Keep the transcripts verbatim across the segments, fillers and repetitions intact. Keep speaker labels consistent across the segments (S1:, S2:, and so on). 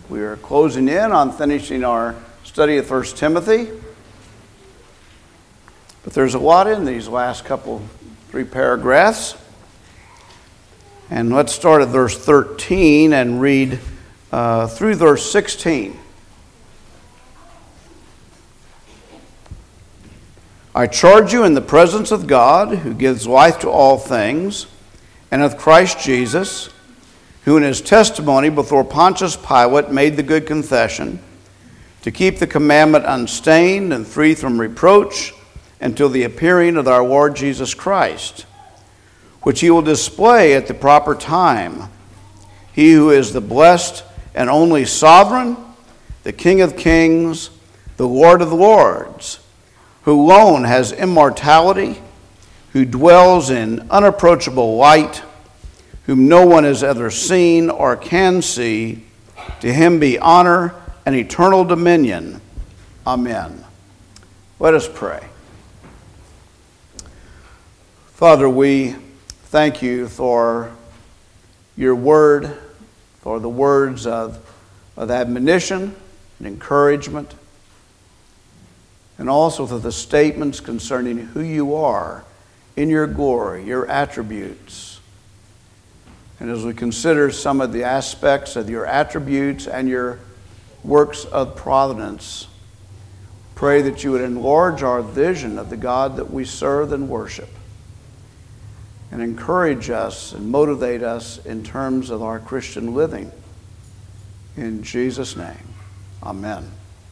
S1: We are closing in on finishing our study of First Timothy. But there's a lot in these last couple, three paragraphs. And let's start at verse thirteen and read uh, through verse sixteen. I charge you in the presence of God, who gives life to all things, and of Christ Jesus, who in his testimony before Pontius Pilate made the good confession, to keep the commandment unstained and free from reproach until the appearing of our Lord Jesus Christ, which he will display at the proper time. He who is the blessed and only sovereign, the King of kings, the Lord of lords, who alone has immortality, who dwells in unapproachable light, whom no one has ever seen or can see, to him be honor and eternal dominion. Amen. Let us pray. Father, we thank you for your word, for the words of, of admonition and encouragement, and also for the statements concerning who you are in your glory, your attributes. And as we consider some of the aspects of your attributes and your works of providence, pray that you would enlarge our vision of the God that we serve and worship, and encourage us and motivate us in terms of our Christian living. In Jesus' name, amen.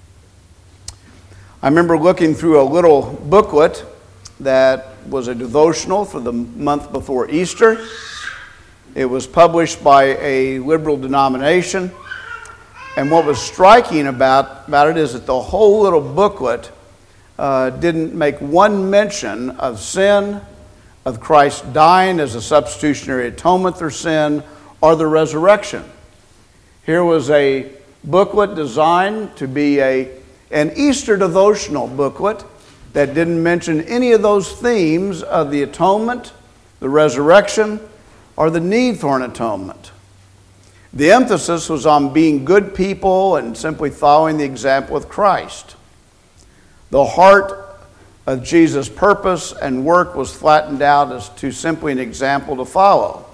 S1: I remember looking through a little booklet that was a devotional for the month before Easter. It was published by a liberal denomination. And what was striking about, about it is that the whole little booklet uh, didn't make one mention of sin, of Christ dying as a substitutionary atonement for sin, or the resurrection. Here was a booklet designed to be a, an Easter devotional booklet that didn't mention any of those themes of the atonement, the resurrection, or the need for an atonement. The emphasis was on being good people and simply following the example of Christ. The heart of Jesus' purpose and work was flattened out as to simply an example to follow.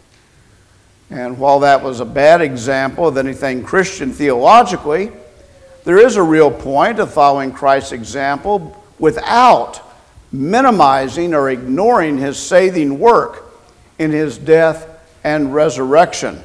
S1: And while that was a bad example of anything Christian theologically, there is a real point of following Christ's example without minimizing or ignoring his saving work in his death and resurrection.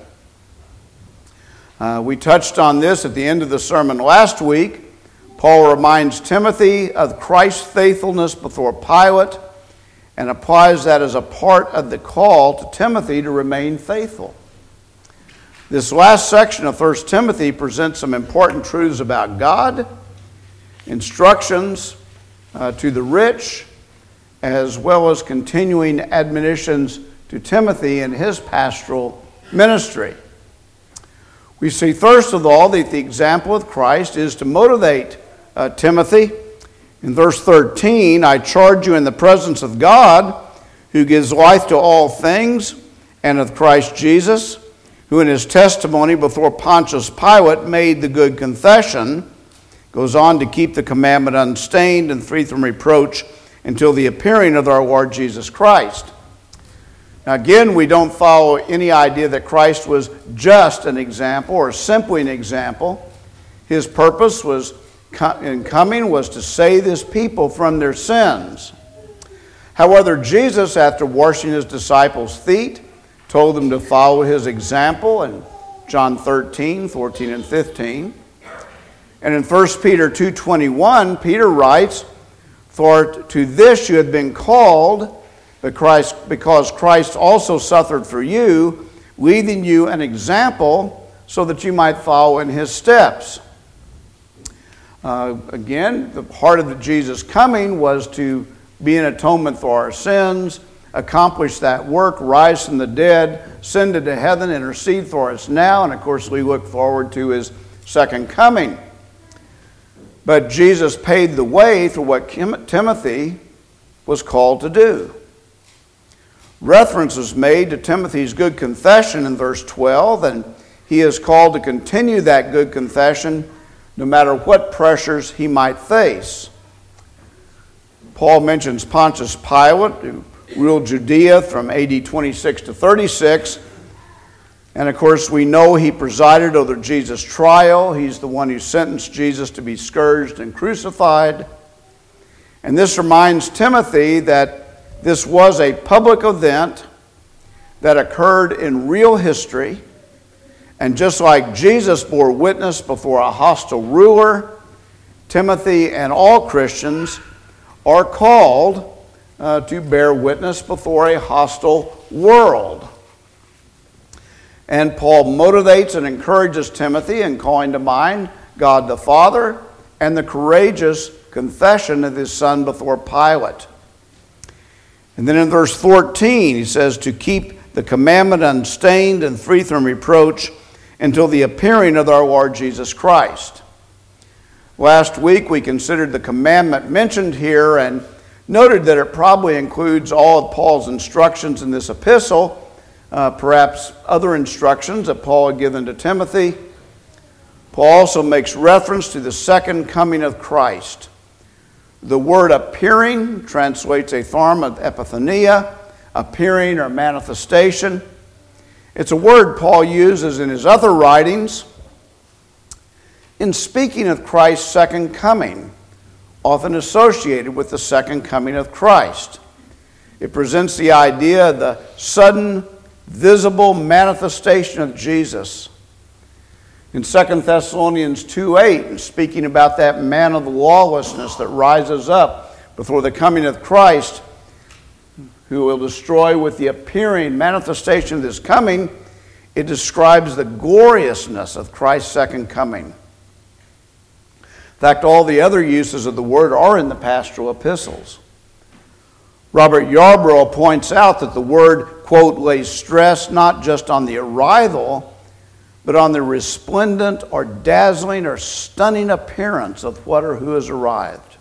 S1: Uh, we touched on this at the end of the sermon last week. Paul reminds Timothy of Christ's faithfulness before Pilate and applies that as a part of the call to Timothy to remain faithful. This last section of First Timothy presents some important truths about God, instructions uh, to the rich, as well as continuing admonitions to Timothy in his pastoral ministry. We see first of all that the example of Christ is to motivate uh, Timothy. In verse thirteen, I charge you in the presence of God, who gives life to all things, and of Christ Jesus, who in his testimony before Pontius Pilate made the good confession, goes on to keep the commandment unstained and free from reproach until the appearing of our Lord Jesus Christ. Now again, we don't follow any idea that Christ was just an example or simply an example. His purpose was in coming was to save his people from their sins. However, Jesus, after washing his disciples' feet, told them to follow his example in John thirteen, fourteen, and fifteen. And in First Peter two twenty-one, Peter writes, "For to this you have been called, but Christ, because Christ also suffered for you, leaving you an example so that you might follow in his steps." Uh, again, the part of the Jesus coming was to be an atonement for our sins, accomplish that work, rise from the dead, send into heaven, intercede for us now, and of course we look forward to his second coming. But Jesus paved the way for what Kim- Timothy was called to do. Reference is made to Timothy's good confession in verse twelve, and he is called to continue that good confession no matter what pressures he might face. Paul mentions Pontius Pilate, who ruled Judea from A D twenty-six to thirty-six. And of course, we know he presided over Jesus' trial. He's the one who sentenced Jesus to be scourged and crucified. And this reminds Timothy that this was a public event that occurred in real history. And just like Jesus bore witness before a hostile ruler, Timothy and all Christians are called uh, to bear witness before a hostile world. And Paul motivates and encourages Timothy in calling to mind God the Father and the courageous confession of his son before Pilate. And then in verse fourteen, he says to keep the commandment unstained and free from reproach until the appearing of our Lord Jesus Christ. Last week we considered the commandment mentioned here and noted that it probably includes all of Paul's instructions in this epistle, uh, perhaps other instructions that Paul had given to Timothy. Paul also makes reference to the second coming of Christ. The word appearing translates a form of epithania, appearing or manifestation. It's a word Paul uses in his other writings in speaking of Christ's second coming, often associated with the second coming of Christ. It presents the idea of the sudden, visible manifestation of Jesus. In Second Thessalonians two eight, and speaking about that man of lawlessness that rises up before the coming of Christ, who will destroy with the appearing manifestation of his coming, it describes the gloriousness of Christ's second coming. In fact, all the other uses of the word are in the pastoral epistles. Robert Yarbrough points out that the word, quote, lays stress not just on the arrival, but on the resplendent or dazzling or stunning appearance of what or who has arrived.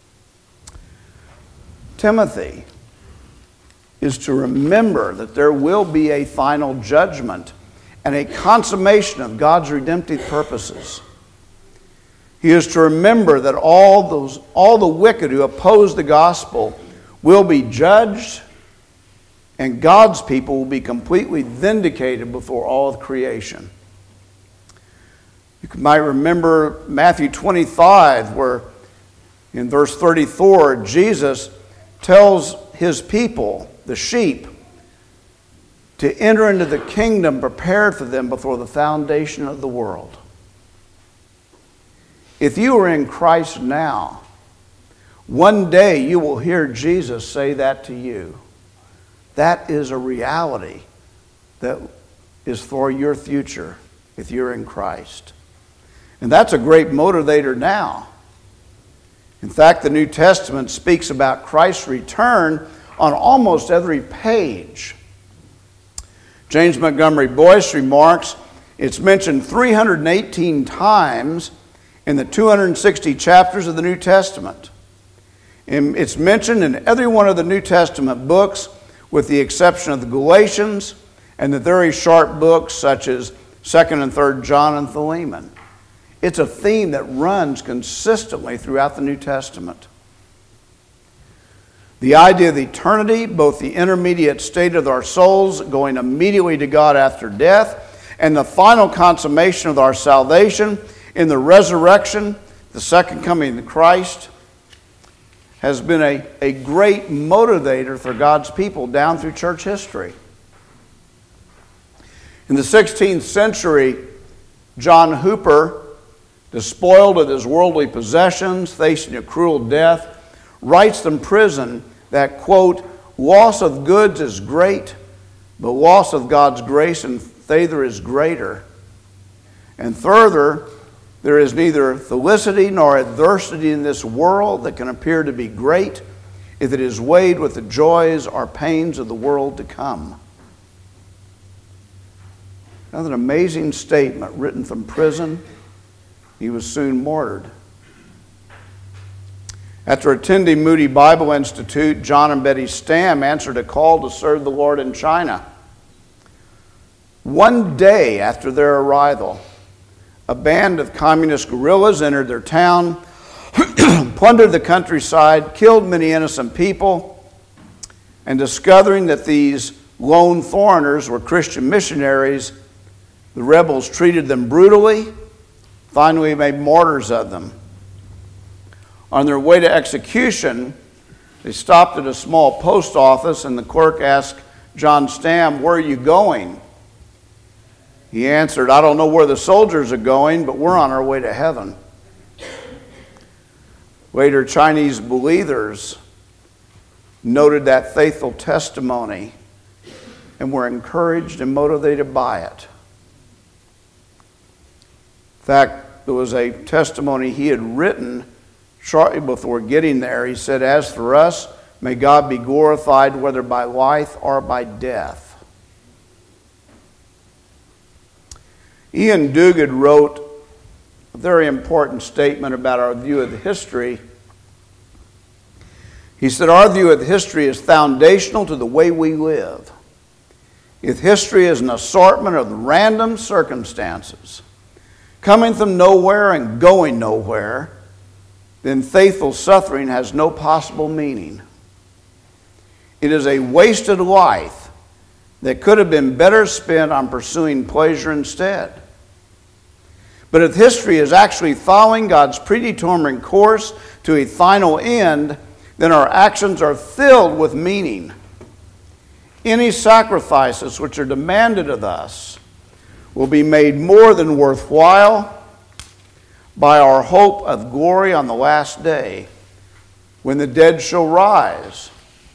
S1: Timothy is to remember that there will be a final judgment and a consummation of God's redemptive purposes. He is to remember that all those, all the wicked who oppose the gospel will be judged, and God's people will be completely vindicated before all of creation. You might remember Matthew twenty-five, where in verse thirty-four, Jesus tells his people, the sheep, to enter into the kingdom prepared for them before the foundation of the world. If you are in Christ now, one day you will hear Jesus say that to you. That is a reality that is for your future if you're in Christ. And that's a great motivator now. In fact, the New Testament speaks about Christ's return on almost every page. James Montgomery Boyce remarks, it's mentioned three hundred eighteen times in the two hundred sixty chapters of the New Testament. And it's mentioned in every one of the New Testament books, with the exception of the Galatians and the very sharp books such as Second and Third John and Philemon. It's a theme that runs consistently throughout the New Testament. The idea of eternity, both the intermediate state of our souls going immediately to God after death, and the final consummation of our salvation in the resurrection, the second coming of Christ, has been a, a great motivator for God's people down through church history. In the sixteenth century, John Hooper, despoiled of his worldly possessions, facing a cruel death, writes from prison that, quote, loss of goods is great, but loss of God's grace and favor is greater. And further, there is neither felicity nor adversity in this world that can appear to be great if it is weighed with the joys or pains of the world to come. Another amazing statement written from prison. He was soon martyred. After attending Moody Bible Institute, John and Betty Stamm answered a call to serve the Lord in China. One day after their arrival, a band of communist guerrillas entered their town, plundered the countryside, killed many innocent people, and discovering that these lone foreigners were Christian missionaries, the rebels treated them brutally, finally made martyrs of them. On their way to execution, they stopped at a small post office, and the clerk asked John Stam, "Where are you going?" He answered, "I don't know where the soldiers are going, but we're on our way to heaven." Later, Chinese believers noted that faithful testimony and were encouraged and motivated by it. In fact, there was a testimony he had written shortly before getting there. He said, "As for us, may God be glorified whether by life or by death." Ian Duguid wrote a very important statement about our view of the history. He said, "Our view of history is foundational to the way we live. If history is an assortment of random circumstances, coming from nowhere and going nowhere, then faithful suffering has no possible meaning. It is a wasted life that could have been better spent on pursuing pleasure instead. But if history is actually following God's predetermined course to a final end, then our actions are filled with meaning. Any sacrifices which are demanded of us will be made more than worthwhile by our hope of glory on the last day, when the dead shall rise.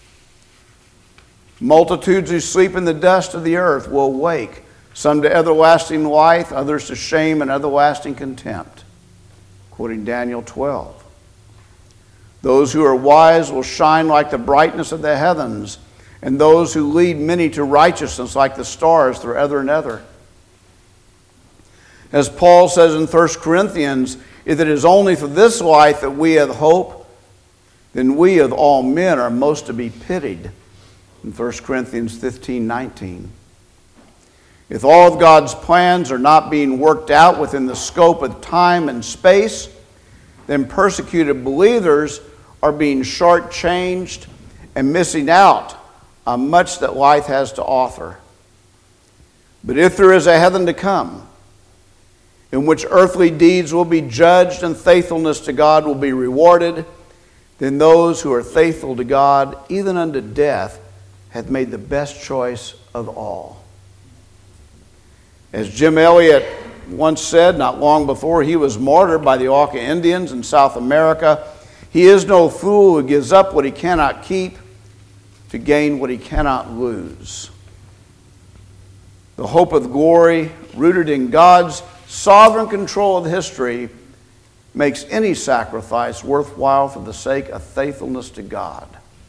S1: Multitudes who sleep in the dust of the earth will awake, some to everlasting life, others to shame and everlasting contempt." Quoting Daniel twelve. "Those who are wise will shine like the brightness of the heavens, and those who lead many to righteousness like the stars through ever and ever." As Paul says in First Corinthians, "If it is only for this life that we have hope, then we of all men are most to be pitied." In First Corinthians fifteen nineteen. If all of God's plans are not being worked out within the scope of time and space, then persecuted believers are being shortchanged and missing out on much that life has to offer. But if there is a heaven to come, in which earthly deeds will be judged and faithfulness to God will be rewarded, then those who are faithful to God, even unto death, have made the best choice of all. As Jim Elliot once said, not long before he was martyred by the Auca Indians in South America, "He is no fool who gives up what he cannot keep to gain what he cannot lose." The hope of glory, rooted in God's sovereign control of history, makes any sacrifice worthwhile for the sake of faithfulness to God.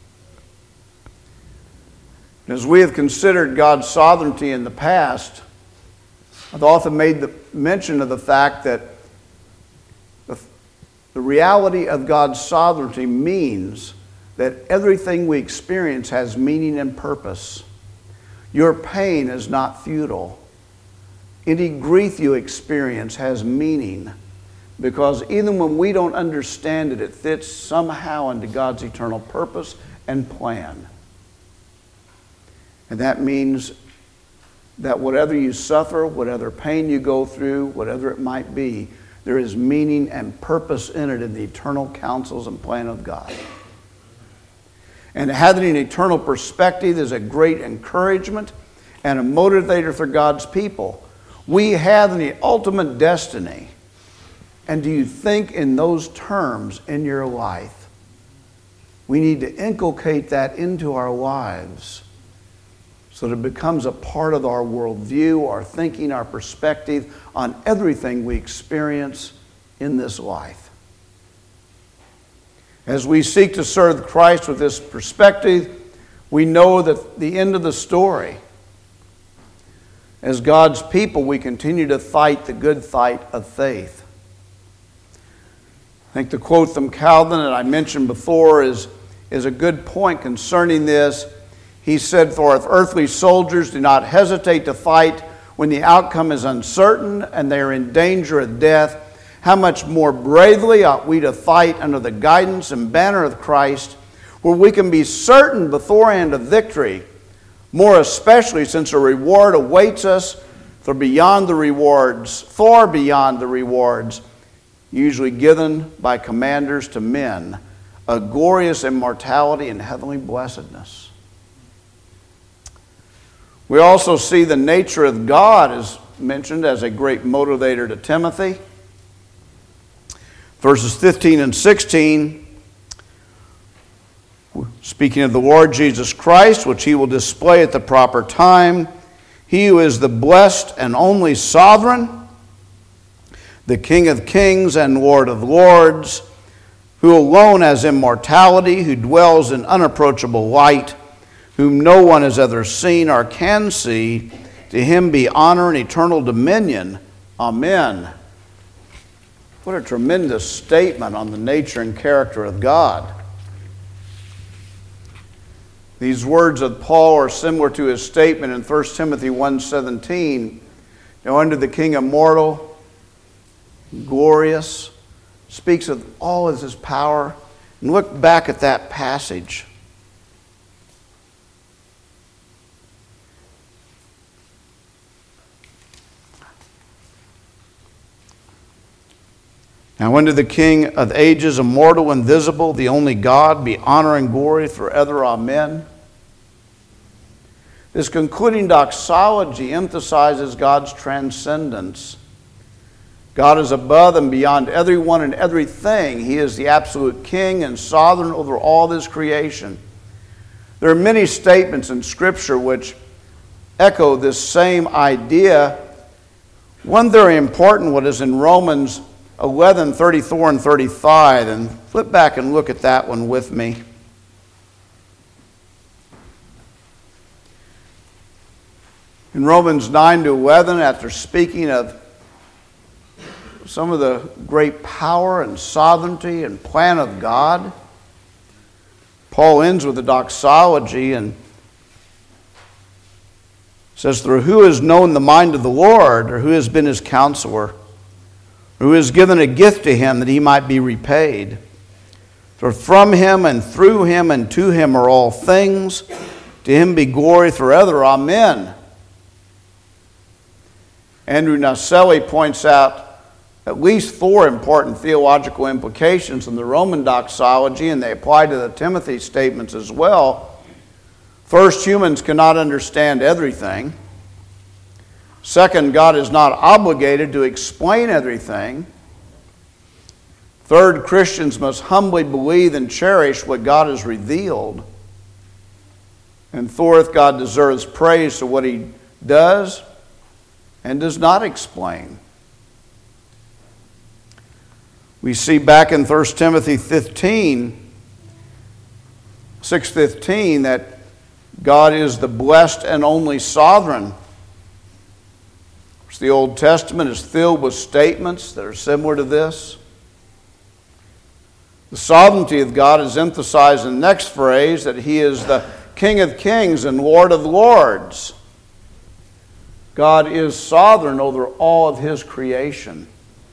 S1: As we have considered God's sovereignty in the past, I've often made the mention of the fact that the, the reality of God's sovereignty means that everything we experience has meaning and purpose. Your pain is not futile. Any grief you experience has meaning, because even when we don't understand it, it fits somehow into God's eternal purpose and plan. And that means that whatever you suffer, whatever pain you go through, whatever it might be, there is meaning and purpose in it in the eternal counsels and plan of God. And having an eternal perspective is a great encouragement and a motivator for God's people. We have the ultimate destiny. And do you think in those terms in your life? We need to inculcate that into our lives, so that it becomes a part of our worldview, our thinking, our perspective on everything we experience in this life. As we seek to serve Christ with this perspective, we know that the end of the story. As God's people, we continue to fight the good fight of faith. I think the quote from Calvin that I mentioned before is, is a good point concerning this. He said, "For if earthly soldiers do not hesitate to fight when the outcome is uncertain and they are in danger of death, how much more bravely ought we to fight under the guidance and banner of Christ, where we can be certain beforehand of victory, more especially since a reward awaits us for beyond the rewards, far beyond the rewards, usually given by commanders to men, a glorious immortality and heavenly blessedness. We also see the nature of God is mentioned as a great motivator to Timothy. Verses fifteen and sixteen, speaking of the Lord Jesus Christ, which he will display at the proper time, he who is the blessed and only sovereign, the King of kings and Lord of lords, who alone has immortality, who dwells in unapproachable light, whom no one has ever seen or can see, to him be honor and eternal dominion. Amen. What a tremendous statement on the nature and character of God. These words of Paul are similar to his statement in First Timothy one seventeen. Now unto the King immortal, glorious, speaks of all of his power. And look back at that passage. Now unto the King of ages, immortal, invisible, the only God, be honor and glory forever. Amen. This concluding doxology emphasizes God's transcendence. God is above and beyond everyone and everything. He is the absolute King and sovereign over all this creation. There are many statements in Scripture which echo this same idea. One very important one is in Romans eleven, thirty-four and thirty-five, and flip back and look at that one with me. In Romans nine to eleven, after speaking of some of the great power and sovereignty and plan of God, Paul ends with a doxology and says, "For who has known the mind of the Lord, or who has been his counselor, who has given a gift to him that he might be repaid? For from him and through him and to him are all things. To him be glory forever. Amen." Andrew Naselli points out at least four important theological implications in the Roman doxology, and they apply to the Timothy statements as well. First, humans cannot understand everything. Second, God is not obligated to explain everything. Third, Christians must humbly believe and cherish what God has revealed. And fourth, God deserves praise for what he does and does not explain. We see back in First Timothy fifteen, six fifteen, that God is the blessed and only sovereign. The Old Testament is filled with statements that are similar to this. The sovereignty of God is emphasized in the next phrase, that he is the King of kings and Lord of lords. God is sovereign over all of his creation.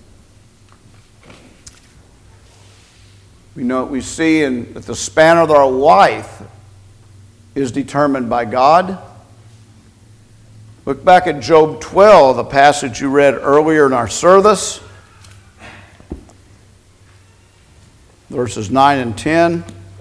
S1: We know we see in, that the span of our life is determined by God. Look back at Job twelve, the passage you read earlier in our service, verses nine and ten.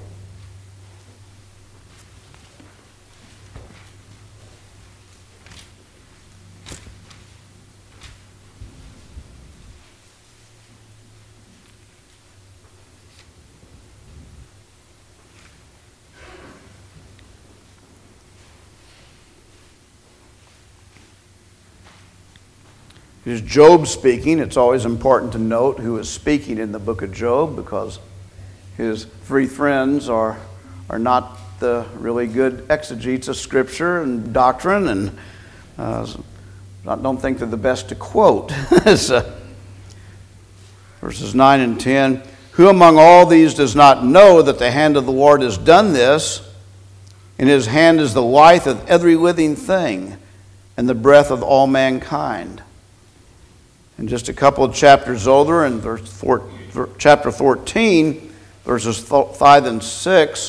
S1: It is Job speaking. It's always important to note who is speaking in the book of Job, because his three friends are, are not the really good exegetes of Scripture and doctrine, and uh, I don't think they're the best to quote. So, verses nine and ten, "Who among all these does not know that the hand of the Lord has done this? In his hand is the life of every living thing, and the breath of all mankind. And just a couple of chapters older, in verse four, chapter fourteen, verses five and six,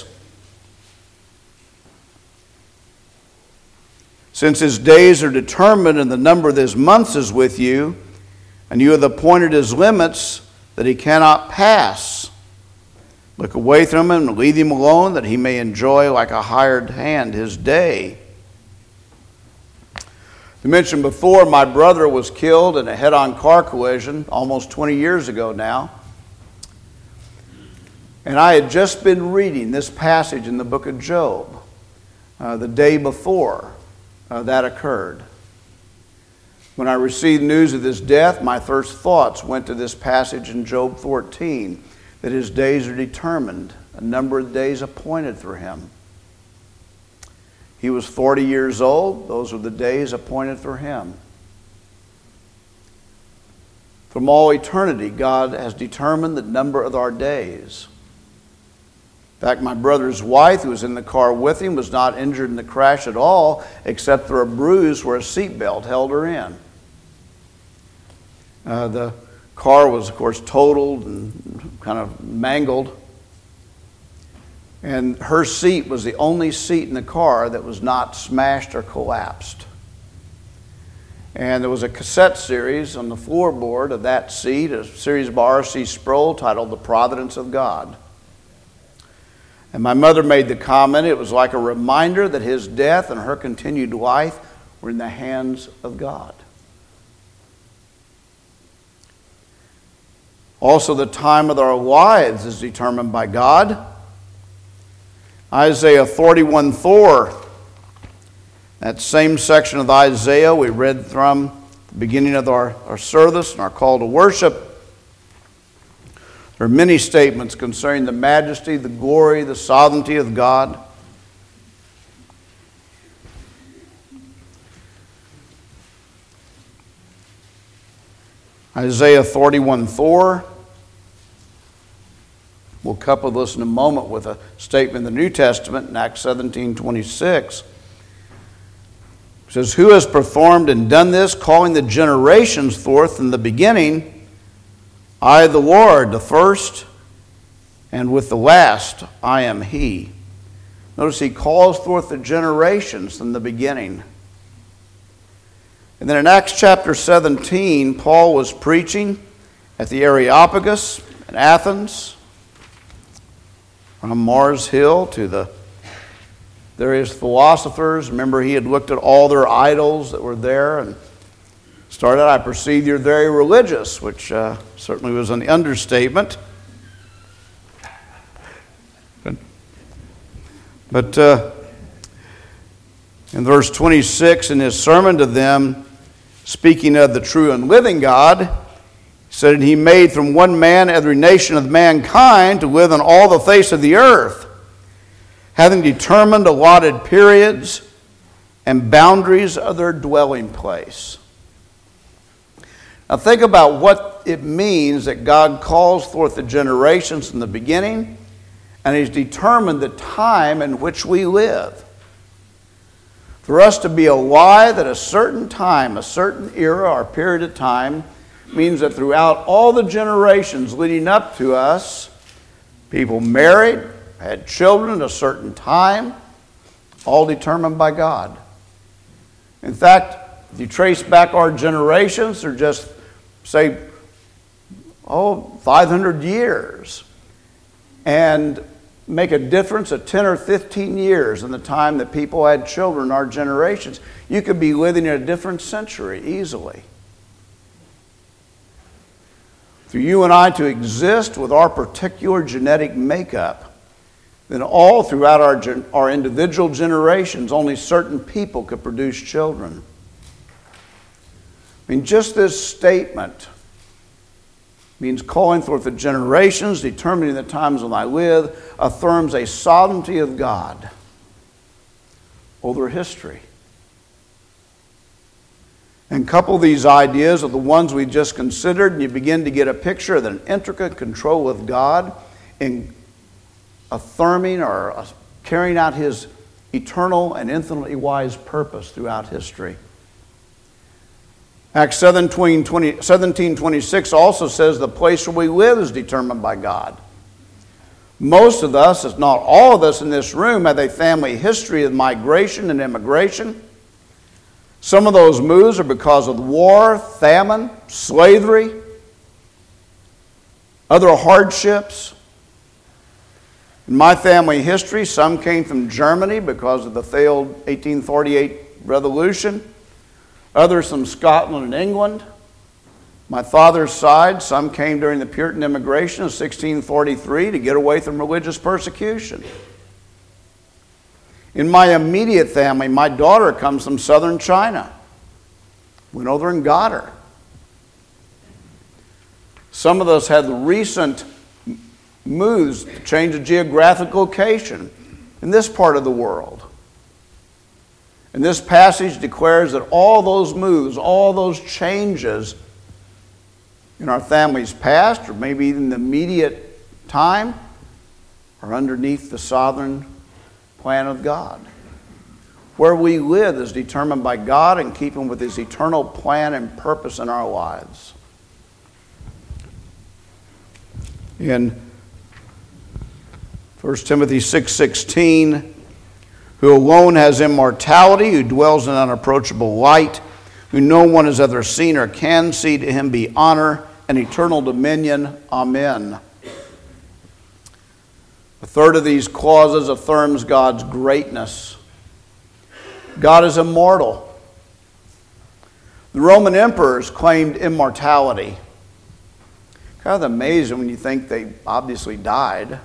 S1: since his days are determined and the number of his months is with you, and you have appointed his limits that he cannot pass. Look away from him and leave him alone, that he may enjoy like a hired hand his day. I mentioned before, my brother was killed in a head-on car collision almost twenty years ago now. And I had just been reading this passage in the book of Job uh, the day before uh, that occurred. When I received news of his death, my first thoughts went to this passage in Job fourteen, that his days are determined, a number of days appointed for him. He was forty years old. Those were the days appointed for him. From all eternity, God has determined the number of our days. In fact, my brother's wife, who was in the car with him, was not injured in the crash at all, except for a bruise where a seatbelt held her in. Uh, the car was, of course, totaled and kind of mangled. And her seat was the only seat in the car that was not smashed or collapsed. And there was a cassette series on the floorboard of that seat, a series by R C Sproul titled The Providence of God. And my mother made the comment, it was like a reminder that his death and her continued life were in the hands of God. Also, the time of our lives is determined by God. Isaiah forty-one four, that same section of Isaiah we read from the beginning of our, our service and our call to worship. There are many statements concerning the majesty, the glory, the sovereignty of God. Isaiah forty-one four. We'll couple this in a moment with a statement in the New Testament in Acts seventeen twenty-six. It says, who has performed and done this, calling the generations forth in the beginning? I, the Lord, the first, and with the last, I am he. Notice he calls forth the generations from the beginning. And then in Acts chapter seventeen, Paul was preaching at the Areopagus in Athens, from Mars Hill to the various philosophers. Remember, he had looked at all their idols that were there and started, I perceive you're very religious, which uh, certainly was an understatement. But, but uh, in verse twenty-six, in his sermon to them, speaking of the true and living God, he said, and he made from one man every nation of mankind to live on all the face of the earth, having determined allotted periods and boundaries of their dwelling place. Now think about what it means that God calls forth the generations in the beginning, and he's determined the time in which we live. For us to be alive at a certain time, a certain era or period of time, means that throughout all the generations leading up to us, people married, had children at a certain time, all determined by God. In fact, if you trace back our generations, they're just, say, oh, five hundred years, and make a difference of ten or fifteen years in the time that people had children in our generations. You could be living in a different century easily. For you and I to exist with our particular genetic makeup, then all throughout our, our individual generations, only certain people could produce children. I mean, just this statement means calling forth the generations, determining the times when I live, affirms a sovereignty of God over history. And couple these ideas with the ones we just considered, and you begin to get a picture of an intricate control of God in affirming or carrying out his eternal and infinitely wise purpose throughout history. Acts seventeen twenty-six also says the place where we live is determined by God. Most of us, if not all of us in this room, have a family history of migration and immigration. Some of those moves are because of war, famine, slavery, other hardships. In my family history, some came from Germany because of the failed eighteen forty-eight revolution. Others from Scotland and England. My father's side, some came during the Puritan immigration of sixteen forty-three to get away from religious persecution. In my immediate family, my daughter comes from southern China. Went over and got her. Some of us had the recent moves to change the geographic location in this part of the world. And this passage declares that all those moves, all those changes in our family's past, or maybe even the immediate time, are underneath the sovereign plan of God. Where we live is determined by God in keeping with His eternal plan and purpose in our lives. In First Timothy six sixteen, who alone has immortality, who dwells in unapproachable light, who no one has ever seen or can see, to Him be honor and eternal dominion. Amen. A third of these clauses affirms God's greatness. God is immortal. The Roman emperors claimed immortality. Kind of amazing when you think they obviously died.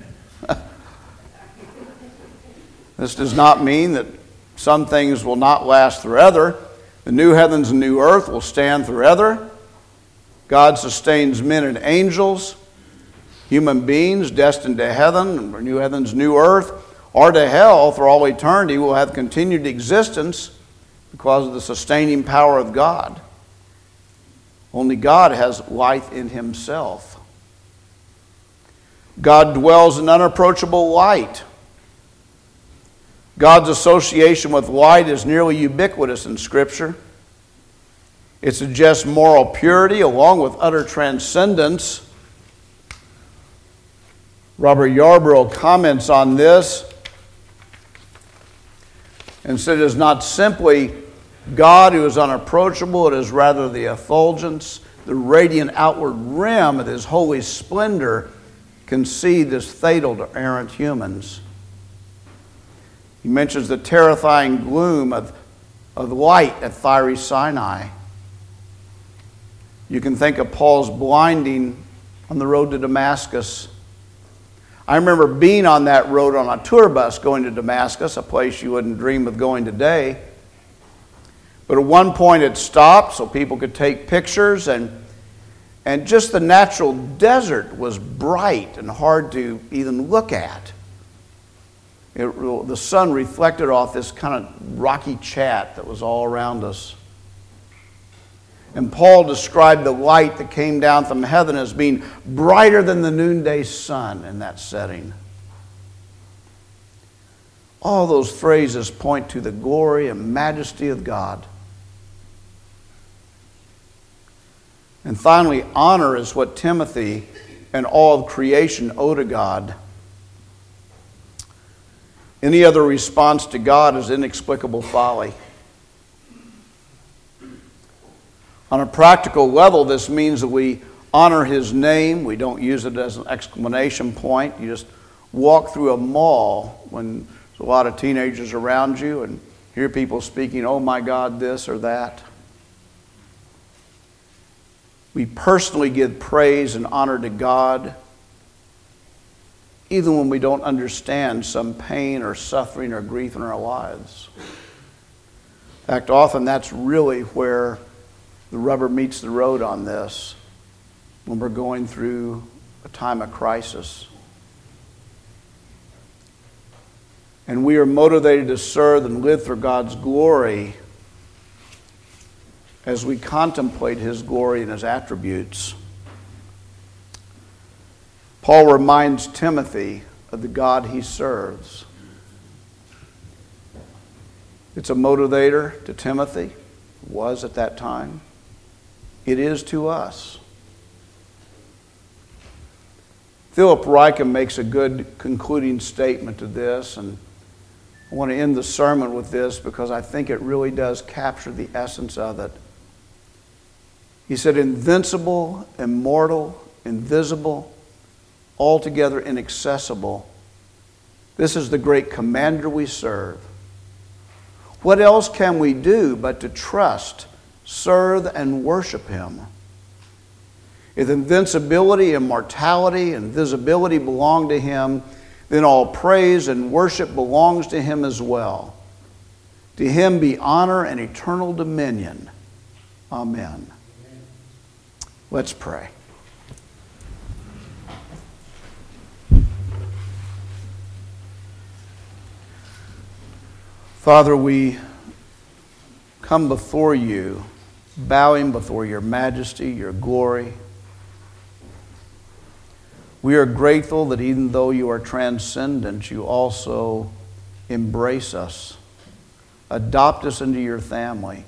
S1: This does not mean that some things will not last forever. The new heavens and new earth will stand forever. God sustains men and angels, human beings destined to heaven, new heavens, new earth, or to hell for all eternity will have continued existence because of the sustaining power of God. Only God has life in Himself. God dwells in unapproachable light. God's association with light is nearly ubiquitous in Scripture. It suggests moral purity along with utter transcendence. Robert Yarbrough comments on this and said it is not simply God who is unapproachable, it is rather the effulgence, the radiant outward rim of His holy splendor conceived as fatal to errant humans. He mentions the terrifying gloom of, of light at fiery Sinai. You can think of Paul's blinding on the road to Damascus. I remember being on that road on a tour bus going to Damascus, a place you wouldn't dream of going today. But at one point it stopped so people could take pictures, and, and just the natural desert was bright and hard to even look at. It, the sun reflected off this kind of rocky chat that was all around us. And Paul described the light that came down from heaven as being brighter than the noonday sun in that setting. All those phrases point to the glory and majesty of God. And finally, honor is what Timothy and all of creation owe to God. Any other response to God is inexplicable folly. On a practical level, this means that we honor His name. We don't use it as an exclamation point. You just walk through a mall when there's a lot of teenagers around you and hear people speaking, "Oh my God, this or that." We personally give praise and honor to God even when we don't understand some pain or suffering or grief in our lives. In fact, often that's really where the rubber meets the road on this, when we're going through a time of crisis. And we are motivated to serve and live for God's glory as we contemplate His glory and His attributes. Paul reminds Timothy of the God he serves. It's a motivator to Timothy, was at that time. it is to us. Philip Ryken makes a good concluding statement to this, and I want to end the sermon with this because I think it really does capture the essence of it. He said, invincible, immortal, invisible, altogether inaccessible. This is the great commander we serve. What else can we do but to trust, serve, and worship him? If invincibility, immortality, and visibility belong to him, then all praise and worship belongs to him as well. To him be honor and eternal dominion. Amen. Let's pray. Father, we come before you, bowing before your majesty, your glory. We are grateful that even though you are transcendent, you also embrace us, adopt us into your family,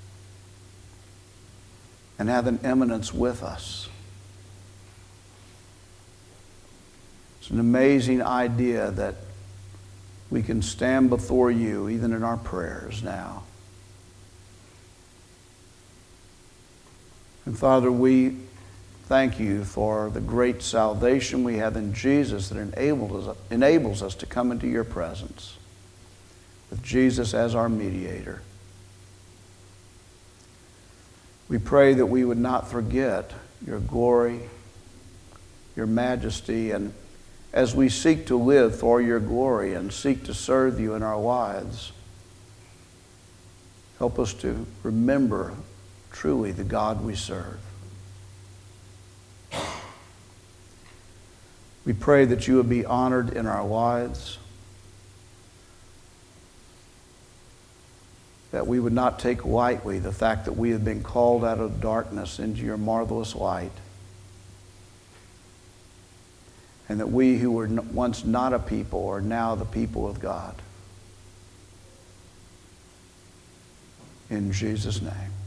S1: and have an eminence with us. It's an amazing idea that we can stand before you even in our prayers now. And Father, we thank you for the great salvation we have in Jesus that enables us, enables us to come into your presence with Jesus as our mediator. We pray that we would not forget your glory, your majesty, and as we seek to live for your glory and seek to serve you in our lives, help us to remember truly the God we serve. We pray that you would be honored in our lives, that we would not take lightly the fact that we have been called out of darkness into your marvelous light, and that we who were once not a people are now the people of God. In Jesus' name.